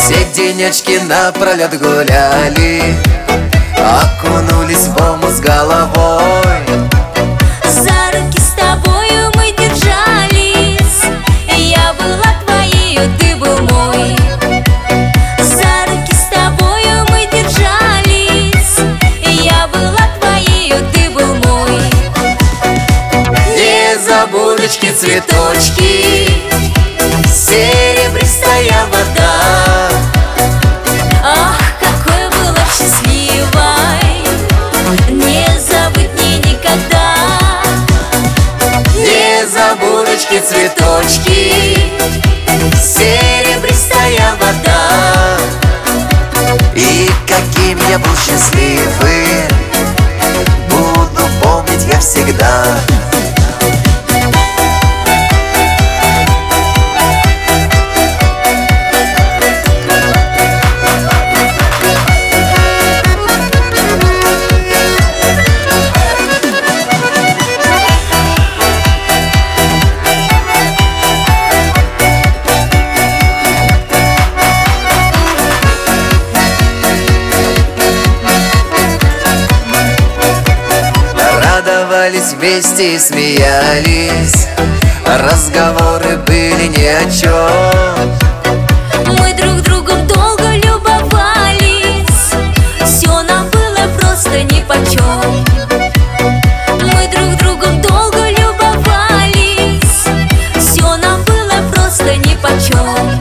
Все денечки напролет гуляли, окунулись в омут с головой. За руки с тобою мы держались, я была твоею, ты был мой. За руки с тобою мы держались, я была твоею, ты был мой. Не забудочки, цветочки, серебристая вода. Ах, какой была счастливой, не забыть мне никогда. Незабудочки, цветочки, серебристая вода. И каким я был счастливым, буду помнить я всегда. Радовались вместе и смеялись, разговоры были ни о чем. Мы друг другом долго любовались, все нам было просто нипочем. Мы друг другом долго любовались, все нам было просто нипочем.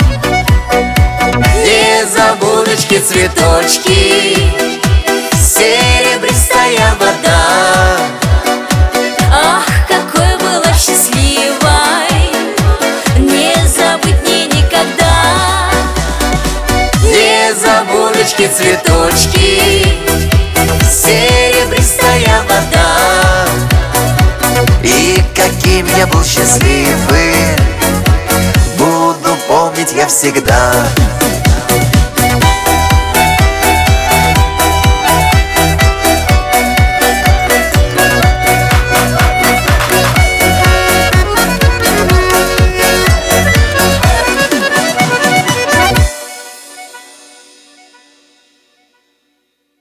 Незабудочки, цветочки, серебристая вода. Ах, какой была счастливой, не забыть мне никогда. Незабудочки, цветочки, серебристая вода. И каким я был счастливым, буду помнить я всегда.